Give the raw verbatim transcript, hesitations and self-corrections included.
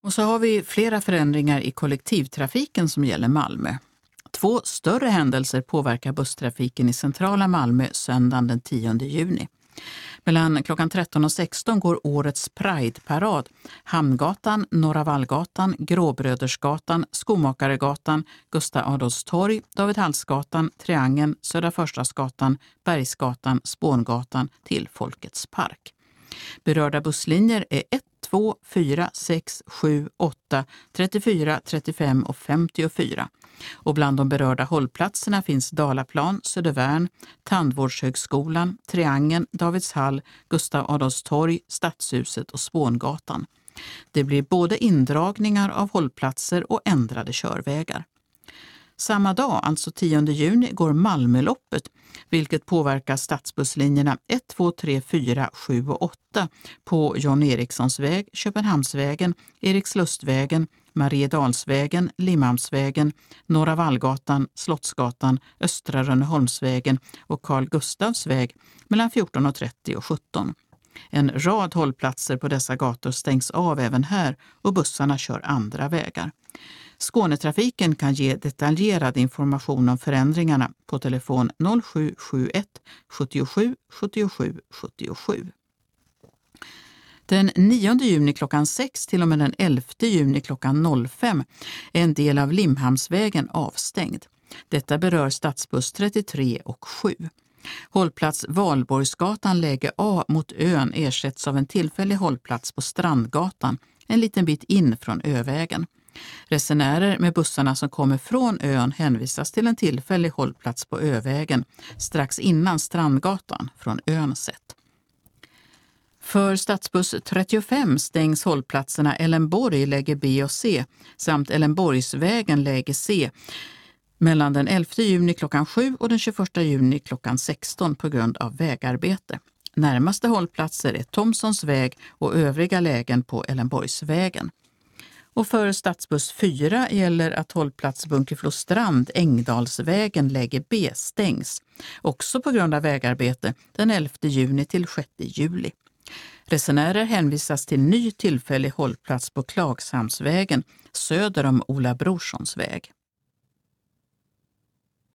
Och så har vi flera förändringar i kollektivtrafiken som gäller Malmö. Två större händelser påverkar busstrafiken i centrala Malmö söndagen den tionde juni. Mellan klockan tretton och sexton går årets Pride-parad. Hamngatan, Norra Vallgatan, Gråbrödersgatan, Skomakaregatan, Gustav Adolfs torg, David Hallsgatan, Triangeln, Södra Förstadsgatan, Bergsgatan, Spångatan till Folkets park. Berörda busslinjer är ett, två, fyra, sex, sju, åtta, trettiofyra, trettiofem och femtiofyra. Och bland de berörda hållplatserna finns Dalaplan, Södervärn, Tandvårdshögskolan, Triangeln, Davidshall, Gustav Adolfs torg, Stadshuset och Spångatan. Det blir både indragningar av hållplatser och ändrade körvägar. Samma dag, alltså tionde juni, går Malmöloppet, vilket påverkar stadsbusslinjerna ett, två, tre, fyra, sju och åtta på John Erikssons väg, Köpenhamnsvägen, Erikslustvägen, Mariedalsvägen, Limhamnsvägen, Norra Vallgatan, Slottsgatan, Östra Rönneholmsvägen och Carl Gustavs väg mellan fjorton och trettio och sjutton. En rad hållplatser på dessa gator stängs av även här och bussarna kör andra vägar. Skånetrafiken kan ge detaljerad information om förändringarna på telefon noll sju sju ett sjuttiosju sjuttiosju sjuttiosju. Den nionde juni klockan sex till och med den elfte juni klockan noll fem är en del av Limhamnsvägen avstängd. Detta berör stadsbuss trettiotre och sju. Hållplats Valborgsgatan läge A mot ön ersätts av en tillfällig hållplats på Strandgatan, en liten bit in från övägen. Resenärer med bussarna som kommer från ön hänvisas till en tillfällig hållplats på övägen strax innan Strandgatan från ön sett. För stadsbuss trettiofem stängs hållplatserna Ellenborg läge B och C samt Ellenborgsvägen läge C mellan den elfte juni klockan sju och den tjugoförsta juni klockan sexton på grund av vägarbete. Närmaste hållplatser är Thomsons väg och övriga lägen på Ellenborgsvägen. Och för stadsbuss fyra gäller att hållplats Bunkeflostrand, Ängdalsvägen läge B stängs, också på grund av vägarbete den elfte juni till sjätte juli. Resenärer hänvisas till ny tillfällig hållplats på Klagshamnsvägen söder om Ola Brorssons väg.